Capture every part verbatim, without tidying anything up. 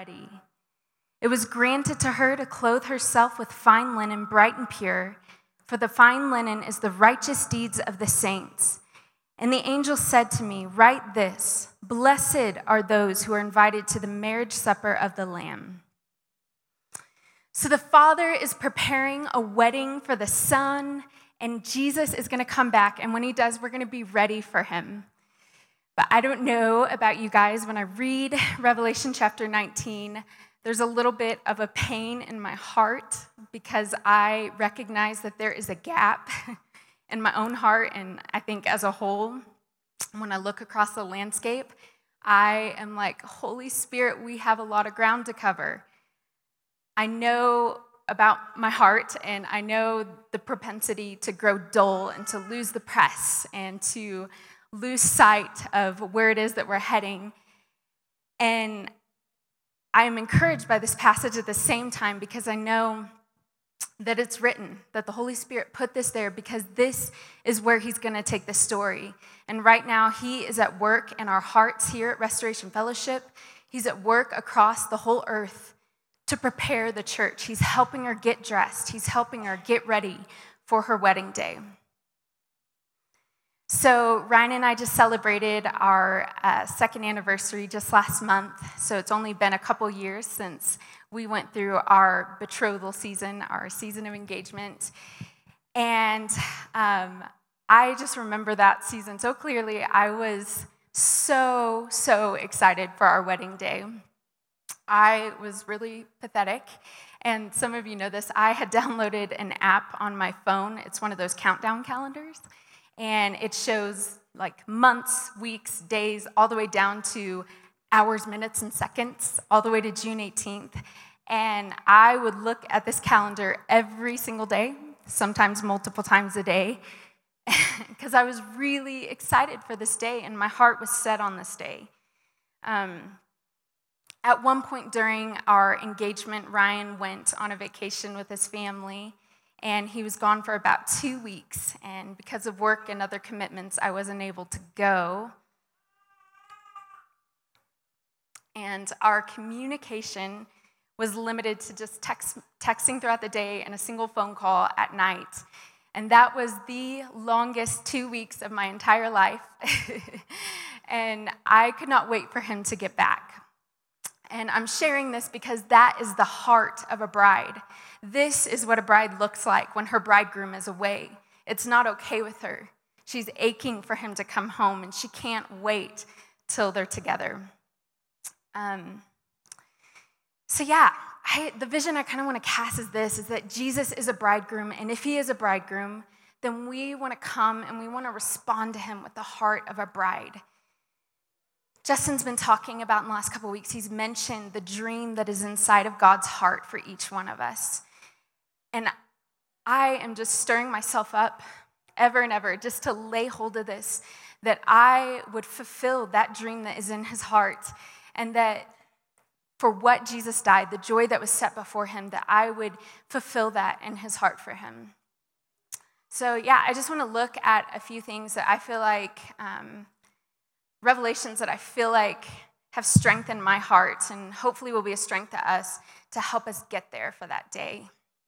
ready. It was granted to her to clothe herself with fine linen, bright and pure, for the fine linen is the righteous deeds of the saints. And the angel said to me, write this, blessed are those who are invited to the marriage supper of the Lamb. So the Father is preparing a wedding for the Son, and Jesus is going to come back, and when he does, we're going to be ready for him. But I don't know about you guys, when I read Revelation chapter nineteen, there's a little bit of a pain in my heart because I recognize that there is a gap in my own heart, and I think as a whole, when I look across the landscape, I am like, Holy Spirit, we have a lot of ground to cover. I know about my heart, and I know the propensity to grow dull and to lose the press and to lose sight of where it is that we're heading. And I am encouraged by this passage at the same time because I know that it's written, that the Holy Spirit put this there because this is where he's going to take the story. And right now, he is at work in our hearts here at Restoration Fellowship. He's at work across the whole earth to prepare the church. He's helping her get dressed. He's helping her get ready for her wedding day. So Ryan and I just celebrated our uh, second anniversary just last month. So it's only been a couple years since we went through our betrothal season, our season of engagement. And um, I just remember that season so clearly. I was so, so excited for our wedding day. I was really pathetic. And some of you know this. I had downloaded an app on my phone. It's one of those countdown calendars. And it shows like months, weeks, days, all the way down to hours, minutes, and seconds, all the way to June eighteenth. And I would look at this calendar every single day, sometimes multiple times a day, because I was really excited for this day, and my heart was set on this day. Um, at one point during our engagement, Ryan went on a vacation with his family, and he was gone for about two weeks. And because of work and other commitments, I wasn't able to go. And our communication was limited to just text, texting throughout the day and a single phone call at night. And that was the longest two weeks of my entire life. And I could not wait for him to get back. And I'm sharing this because that is the heart of a bride. This is what a bride looks like when her bridegroom is away. It's not okay with her. She's aching for him to come home, and she can't wait till they're together. Um, so yeah, I, the vision I kind of want to cast is this, is that Jesus is a bridegroom, and if he is a bridegroom, then we want to come and we want to respond to him with the heart of a bride. Justin's been talking about in the last couple of weeks, he's mentioned the dream that is inside of God's heart for each one of us. And I am just stirring myself up ever and ever just to lay hold of this, that I would fulfill that dream that is in his heart, and that for what Jesus died, the joy that was set before him, that I would fulfill that in his heart for him. So yeah, I just want to look at a few things that I feel like um, revelations that I feel like have strengthened my heart and hopefully will be a strength to us to help us get there for that day.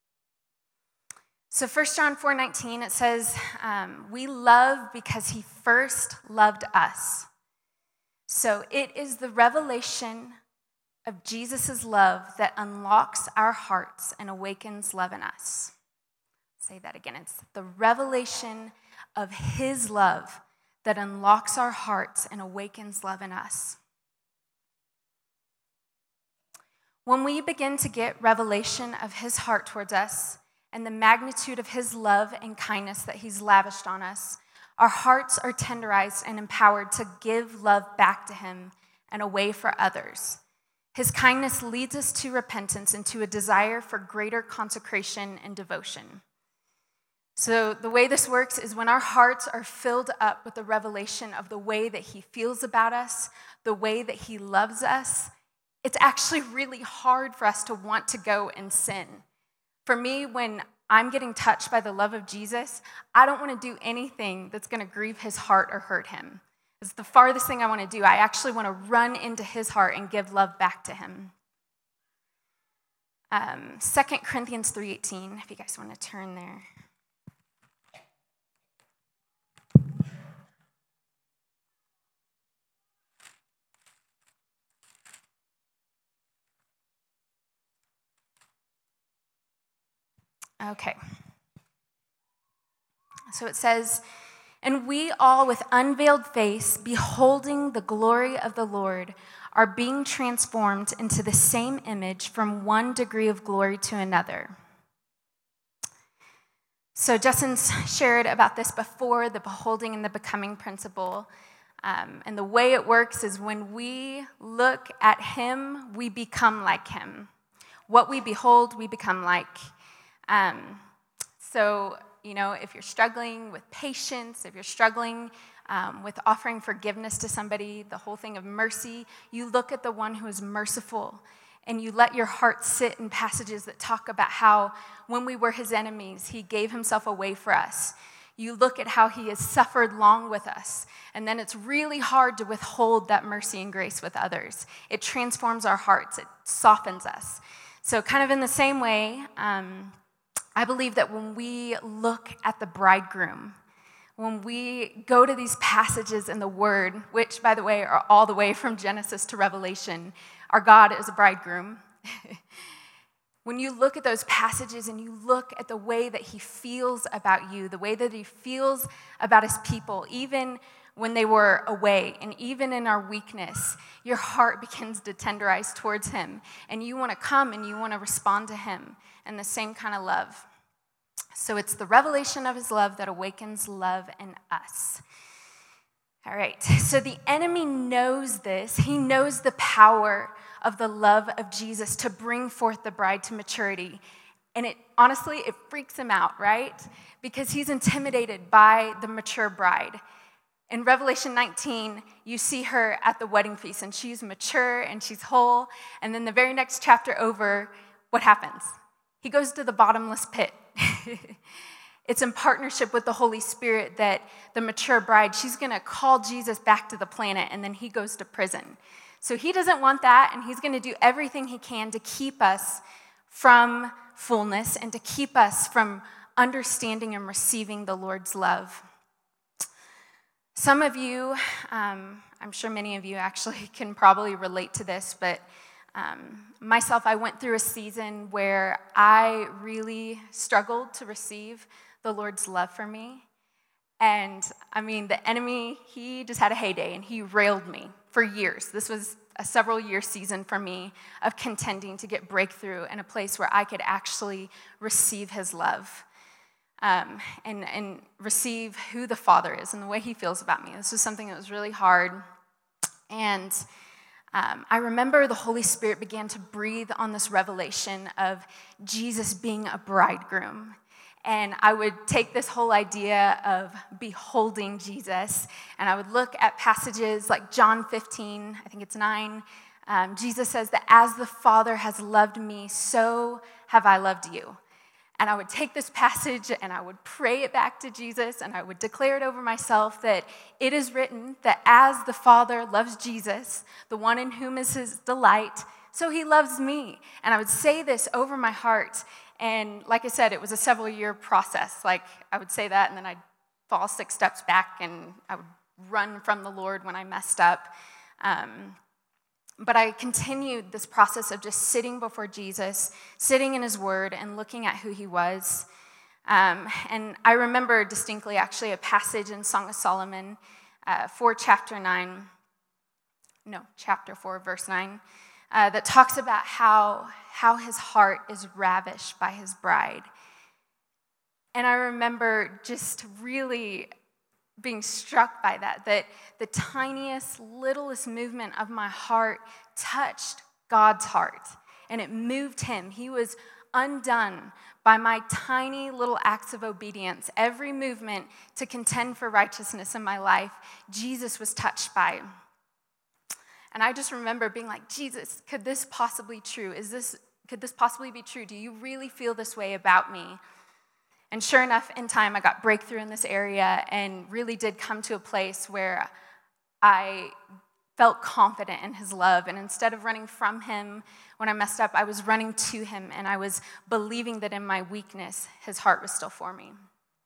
So First John four nineteen, it says, um, we love because he first loved us. So it is the revelation of Jesus' love that unlocks our hearts and awakens love in us. I'll say that again. It's the revelation of his love that unlocks our hearts and awakens love in us. When we begin to get revelation of his heart towards us and the magnitude of his love and kindness that he's lavished on us, our hearts are tenderized and empowered to give love back to him and away for others. His kindness leads us to repentance and to a desire for greater consecration and devotion. So the way this works is when our hearts are filled up with the revelation of the way that he feels about us, the way that he loves us, it's actually really hard for us to want to go and sin. For me, when I'm getting touched by the love of Jesus, I don't want to do anything that's going to grieve his heart or hurt him. It's the farthest thing I want to do. I actually want to run into his heart and give love back to him. um, Second Corinthians three eighteen, if you guys want to turn there. Okay. So it says, "And we all with unveiled face, beholding the glory of the Lord, are being transformed into the same image from one degree of glory to another." So Justin's shared about this before, the beholding and the becoming principle. Um, and the way it works is when we look at him, we become like him. What we behold, we become like. Um, so, you know, if you're struggling with patience, if you're struggling um, with offering forgiveness to somebody, the whole thing of mercy, you look at the one who is merciful, and you let your heart sit in passages that talk about how when we were his enemies, he gave himself away for us. You look at how he has suffered long with us, and then it's really hard to withhold that mercy and grace with others. It transforms our hearts. It softens us. So kind of in the same way, um, I believe that when we look at the bridegroom, when we go to these passages in the Word, which, by the way, are all the way from Genesis to Revelation, our God is a bridegroom. When you look at those passages and you look at the way that he feels about you, the way that he feels about his people, even when they were away, and even in our weakness, your heart begins to tenderize towards him, and you want to come and you want to respond to him in the same kind of love. So it's the revelation of his love that awakens love in us. All right, so the enemy knows this. He knows the power of the love of Jesus to bring forth the bride to maturity. And it honestly, it freaks him out, right? Because he's intimidated by the mature bride. In Revelation nineteen, you see her at the wedding feast, and she's mature and she's whole. And then the very next chapter over, what happens? He goes to the bottomless pit. It's in partnership with the Holy Spirit that the mature bride, she's going to call Jesus back to the planet, and then he goes to prison. So he doesn't want that, and he's going to do everything he can to keep us from fullness and to keep us from understanding and receiving the Lord's love. Some of you, um, I'm sure many of you actually can probably relate to this, but um, myself, I went through a season where I really struggled to receive the Lord's love for me. And I mean, the enemy, he just had a heyday, and he railed me for years. This was a several year season for me of contending to get breakthrough in a place where I could actually receive his love. Um, and, and receive who the Father is and the way he feels about me. This was something that was really hard. And um, I remember the Holy Spirit began to breathe on this revelation of Jesus being a bridegroom. And I would take this whole idea of beholding Jesus, and I would look at passages like John fifteen, I think it's nine. Um, Jesus says that as the Father has loved me, so have I loved you. And I would take this passage and I would pray it back to Jesus, and I would declare it over myself that it is written that as the Father loves Jesus, the one in whom is his delight, so he loves me. And I would say this over my heart. And like I said, it was a several year process. Like I would say that, and then I'd fall six steps back, and I would run from the Lord when I messed up. Um, But I continued this process of just sitting before Jesus, sitting in his word, and looking at who he was. Um, and I remember distinctly, actually, a passage in Song of Solomon, uh, four, chapter nine, no, chapter four, verse nine, uh, that talks about how, how his heart is ravished by his bride. And I remember just really being struck by that, that the tiniest, littlest movement of my heart touched God's heart, and it moved him. He was undone by my tiny little acts of obedience. Every movement to contend for righteousness in my life, Jesus was touched by. And I just remember being like, Jesus, could this possibly true? Is this, could this possibly be true? Do you really feel this way about me? And sure enough, in time, I got breakthrough in this area and really did come to a place where I felt confident in his love. And instead of running from him when I messed up, I was running to him, and I was believing that in my weakness, his heart was still for me.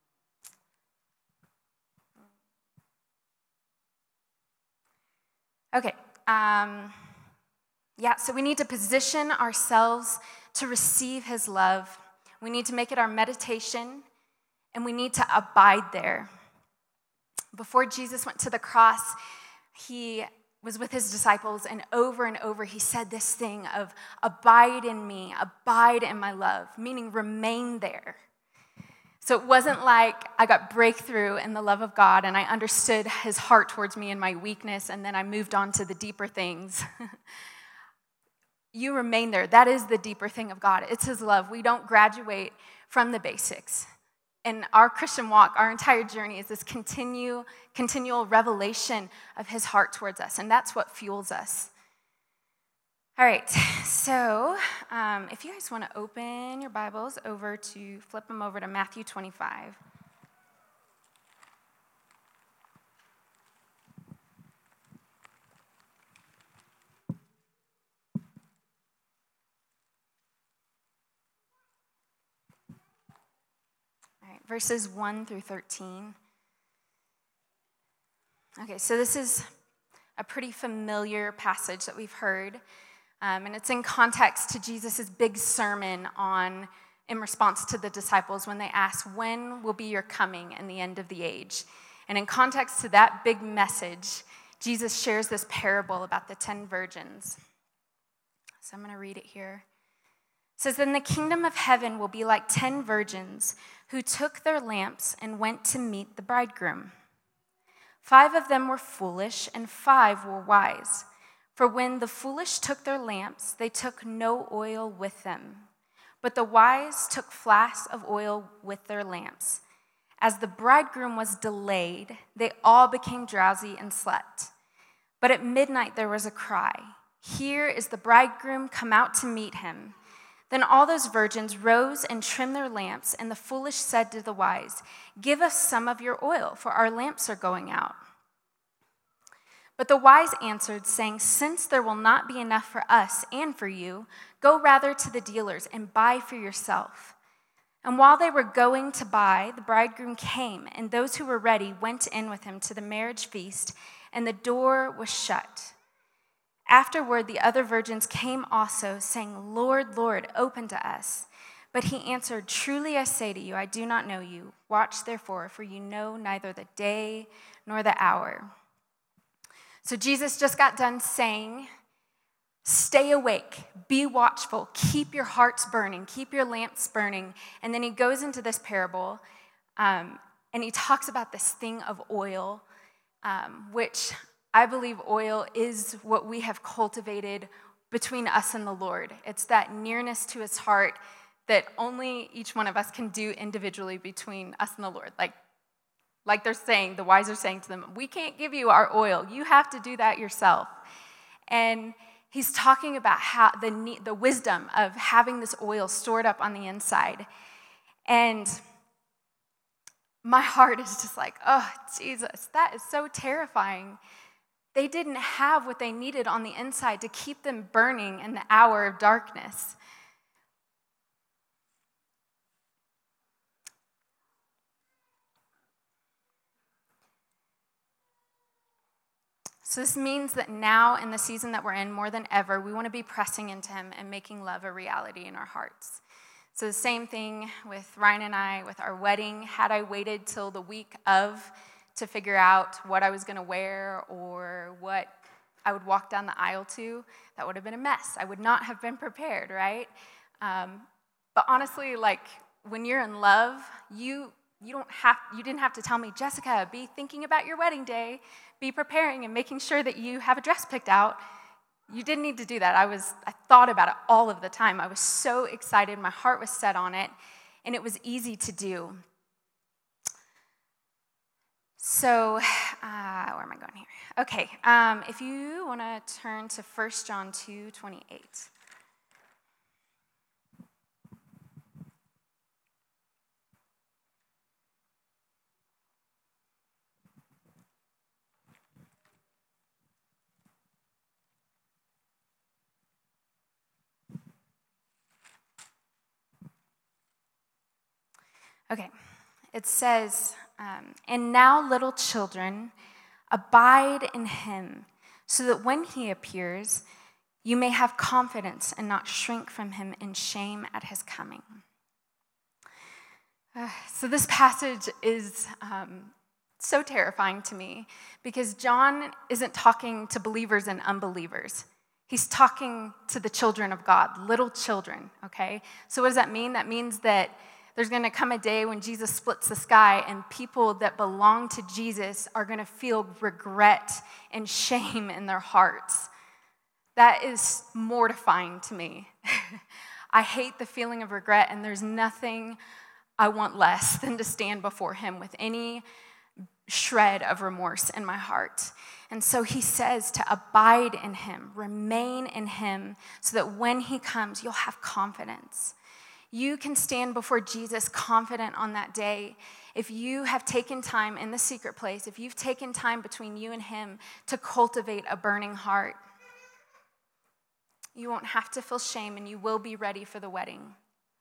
Okay. Um, yeah, so we need to position ourselves to receive his love. We need to make it our meditation, and we need to abide there. Before Jesus went to the cross, he was with his disciples, and over and over he said this thing of abide in me, abide in my love, meaning remain there. So it wasn't like I got breakthrough in the love of God and I understood his heart towards me and my weakness, and then I moved on to the deeper things. You remain there. That is the deeper thing of God. It's his love. We don't graduate from the basics. In our Christian walk, our entire journey is this continue, continual revelation of his heart towards us, and that's what fuels us. All right, so um, if you guys want to open your Bibles over to, flip them over to Matthew twenty-five. All right, verses one through thirteen. Okay, so this is a pretty familiar passage that we've heard. Um, and it's in context to Jesus' big sermon on, in response to the disciples when they ask, when will be your coming and the end of the age? And in context to that big message, Jesus shares this parable about the ten virgins. So I'm going to read it here. It says, then the kingdom of heaven will be like ten virgins who took their lamps and went to meet the bridegroom. Five of them were foolish and five were wise. For when the foolish took their lamps, they took no oil with them. But the wise took flasks of oil with their lamps. As the bridegroom was delayed, they all became drowsy and slept. But at midnight there was a cry, here is the bridegroom, come out to meet him. Then all those virgins rose and trimmed their lamps, and the foolish said to the wise, give us some of your oil, for our lamps are going out. But the wise answered, saying, since there will not be enough for us and for you, go rather to the dealers and buy for yourself. And while they were going to buy, the bridegroom came, and those who were ready went in with him to the marriage feast, and the door was shut. Afterward, the other virgins came also, saying, Lord, Lord, open to us. But he answered, truly I say to you, I do not know you. Watch therefore, for you know neither the day nor the hour. So Jesus just got done saying, stay awake, be watchful, keep your hearts burning, keep your lamps burning. And then he goes into this parable, um, and he talks about this thing of oil, um, which I believe oil is what we have cultivated between us and the Lord. It's that nearness to his heart that only each one of us can do individually between us and the Lord. Like, Like they're saying, the wise are saying to them, we can't give you our oil. You have to do that yourself. And he's talking about how the, the wisdom of having this oil stored up on the inside. And my heart is just like, oh, Jesus, that is so terrifying. They didn't have what they needed on the inside to keep them burning in the hour of darkness. So this means that now, in the season that we're in, more than ever, we want to be pressing into him and making love a reality in our hearts. So the same thing with Ryan and I, with our wedding. Had I waited till the week of to figure out what I was going to wear or what I would walk down the aisle to, that would have been a mess. I would not have been prepared, right? Um, but honestly, like, when you're in love, you you don't have you didn't have to tell me, Jessica, be thinking about your wedding day, be preparing and making sure that you have a dress picked out. You didn't need to do that. I was I thought about it all of the time. I was so excited. My heart was set on it, and it was easy to do. So, uh, where am I going here? Okay, um, if you want to turn to First John two twenty-eight. Okay, it says, um, and now little children, abide in him, so that when he appears, you may have confidence and not shrink from him in shame at his coming. Uh, so this passage is um, so terrifying to me because John isn't talking to believers and unbelievers. He's talking to the children of God, little children, okay? So what does that mean? That means that there's going to come a day when Jesus splits the sky and people that belong to Jesus are going to feel regret and shame in their hearts. That is mortifying to me. I hate the feeling of regret, and there's nothing I want less than to stand before him with any shred of remorse in my heart. And so he says to abide in him, remain in him, so that when he comes, you'll have confidence. You can stand before Jesus confident on that day if you have taken time in the secret place, if you've taken time between you and him to cultivate a burning heart. You won't have to feel shame, and you will be ready for the wedding.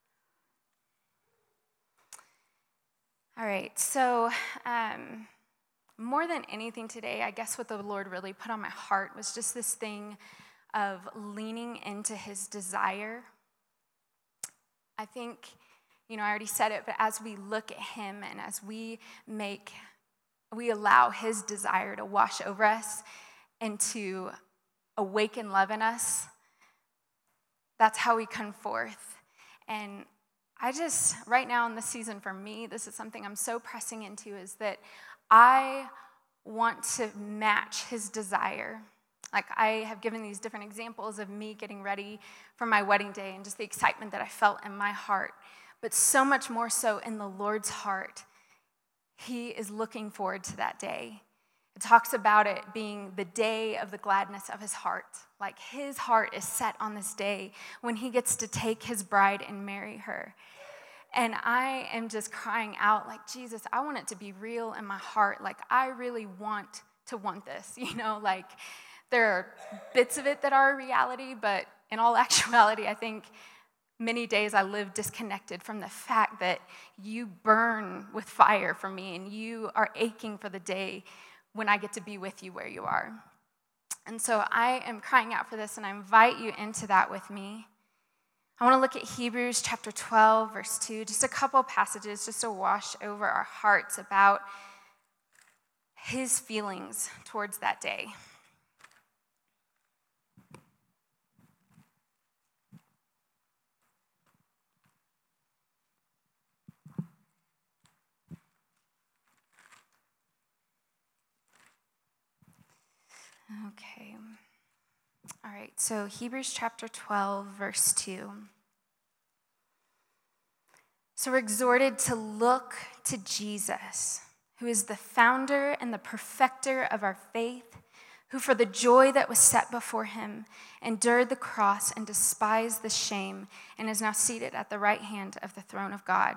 All right, so um, more than anything today, I guess what the Lord really put on my heart was just this thing of leaning into his desire. I think, you know, I already said it, but as we look at him and as we make, we allow his desire to wash over us and to awaken love in us, that's how we come forth. And I just, right now in this season for me, this is something I'm so pressing into, is that I want to match his desire. Like, I have given these different examples of me getting ready for my wedding day and just the excitement that I felt in my heart. But so much more so in the Lord's heart. He is looking forward to that day. It talks about it being the day of the gladness of his heart. Like, his heart is set on this day when he gets to take his bride and marry her. And I am just crying out, like, Jesus, I want it to be real in my heart. Like, I really want to want this, you know, like, there are bits of it that are a reality, but in all actuality, I think many days I live disconnected from the fact that you burn with fire for me and you are aching for the day when I get to be with you where you are. And so I am crying out for this, and I invite you into that with me. I want to look at Hebrews chapter twelve, verse two, just a couple passages just to wash over our hearts about his feelings towards that day. Okay. All right, so Hebrews chapter twelve, verse two. So we're exhorted to look to Jesus, who is the founder and the perfecter of our faith, who for the joy that was set before him endured the cross and despised the shame, and is now seated at the right hand of the throne of God.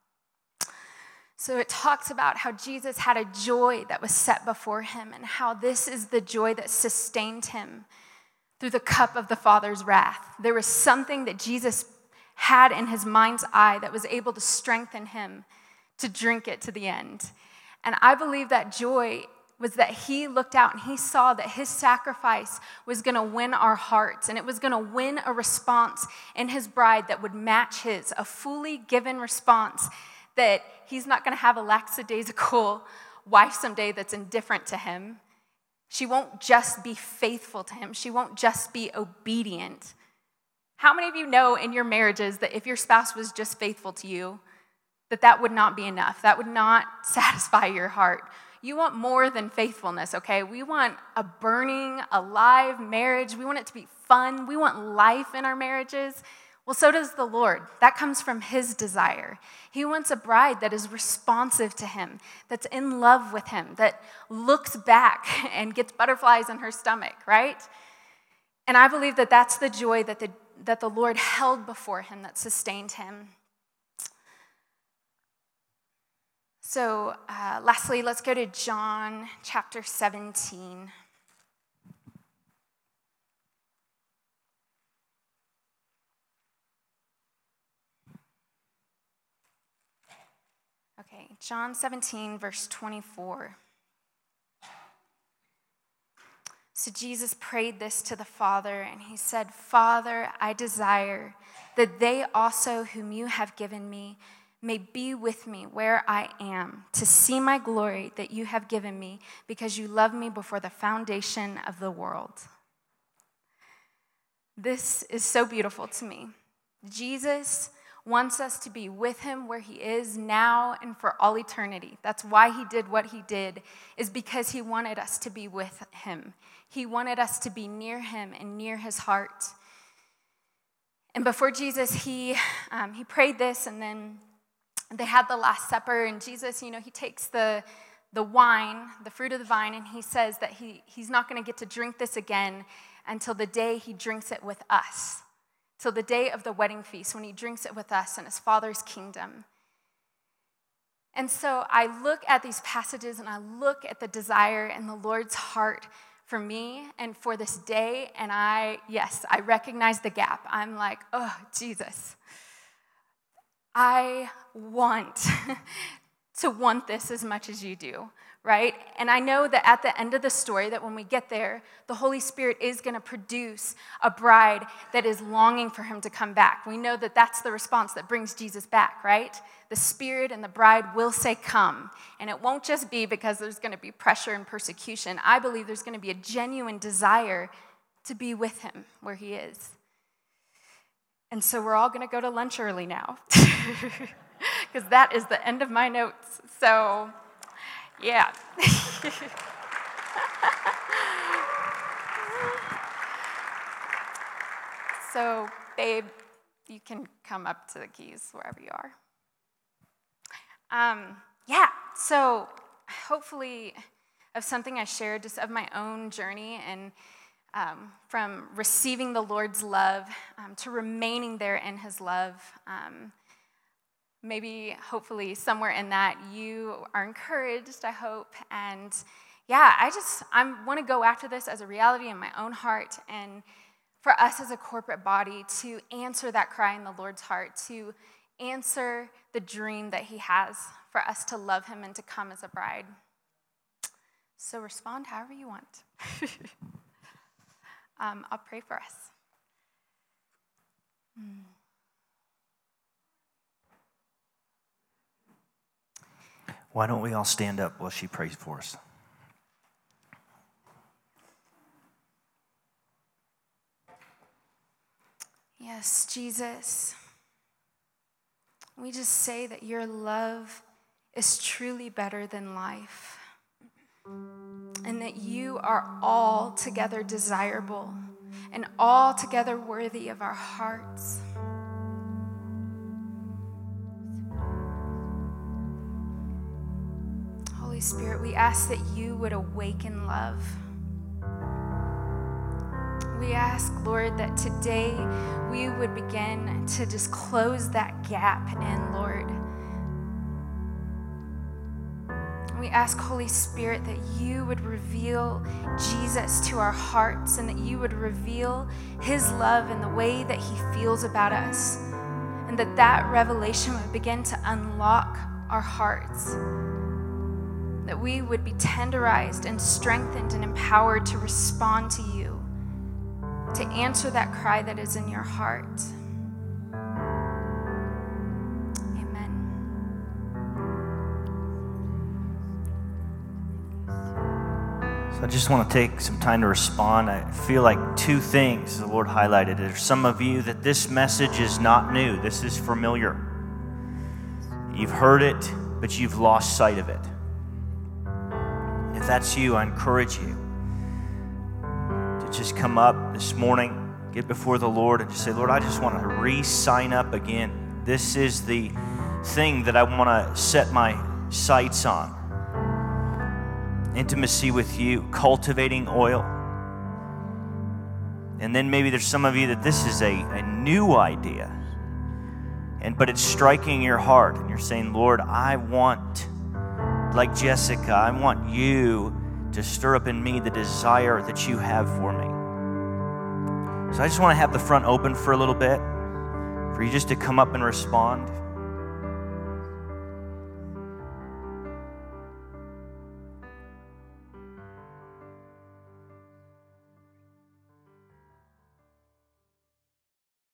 So it talks about how Jesus had a joy that was set before him and how this is the joy that sustained him through the cup of the Father's wrath. There was something that Jesus had in his mind's eye that was able to strengthen him to drink it to the end. And I believe that joy was that he looked out and he saw that his sacrifice was going to win our hearts, and it was going to win a response in his bride that would match his, a fully given response that he's not going to have a lackadaisical wife someday that's indifferent to him. She won't just be faithful to him. She won't just be obedient. How many of you know in your marriages that if your spouse was just faithful to you, that that would not be enough? That would not satisfy your heart. You want more than faithfulness, okay? We want a burning, alive marriage. We want it to be fun. We want life in our marriages. Well, so does the Lord. That comes from his desire. He wants a bride that is responsive to him, that's in love with him, that looks back and gets butterflies in her stomach, right? And I believe that that's the joy that the, that the Lord held before him that sustained him. So uh, lastly, let's go to John chapter seventeen. Okay, John seventeen, verse twenty-four. So Jesus prayed this to the Father, and he said, Father, I desire that they also whom you have given me may be with me where I am, to see my glory that you have given me, because you loved me before the foundation of the world. This is so beautiful to me. Jesus wants us to be with him where he is now and for all eternity. That's why he did what he did, is because he wanted us to be with him. He wanted us to be near him and near his heart. And before Jesus, he um, he prayed this, and then they had the Last Supper, and Jesus, you know, he takes the, the wine, the fruit of the vine, and he says that he, he's not going to get to drink this again until the day he drinks it with us, till the day of the wedding feast, when he drinks it with us in his Father's kingdom. And so I look at these passages, and I look at the desire in the Lord's heart for me and for this day, and I, yes, I recognize the gap. I'm like, oh, Jesus, I want to want this as much as you do, right? And I know that at the end of the story, that when we get there, the Holy Spirit is going to produce a bride that is longing for him to come back. We know that that's the response that brings Jesus back, right? The Spirit and the bride will say, come. And it won't just be because there's going to be pressure and persecution. I believe there's going to be a genuine desire to be with him where he is. And so we're all going to go to lunch early now, because that is the end of my notes. So, yeah. So, babe, you can come up to the keys wherever you are. Um, yeah, so hopefully of something I shared, just of my own journey, and Um, from receiving the Lord's love um, to remaining there in his love. Um, maybe, hopefully, somewhere in that you are encouraged, I hope. And yeah, I just, I want to go after this as a reality in my own heart, and for us as a corporate body to answer that cry in the Lord's heart, to answer the dream that he has for us to love him and to come as a bride. So respond however you want. Um, I'll pray for us. Hmm. Why don't we all stand up while she prays for us? Yes, Jesus, we just say that your love is truly better than life, and that you are altogether desirable and altogether worthy of our hearts. Holy Spirit, we ask that you would awaken love. We ask, Lord, that today we would begin to just close that gap in, Lord. We ask, Holy Spirit, that you would reveal Jesus to our hearts, and that you would reveal his love and the way that he feels about us, and that that revelation would begin to unlock our hearts, that we would be tenderized and strengthened and empowered to respond to you, to answer that cry that is in your heart. I just want to take some time to respond. I feel like two things the Lord highlighted. There's some of you that this message is not new. This is familiar. You've heard it, but you've lost sight of it. If that's you, I encourage you to just come up this morning, get before the Lord, and just say, Lord, I just want to re-sign up again. This is the thing that I want to set my sights on. Intimacy with you, cultivating oil. And then maybe there's some of you that this is a, a new idea, and but it's striking your heart, and you're saying, Lord, I want, like Jessica, I want you to stir up in me the desire that you have for me. So I just want to have the front open for a little bit, for you just to come up and respond.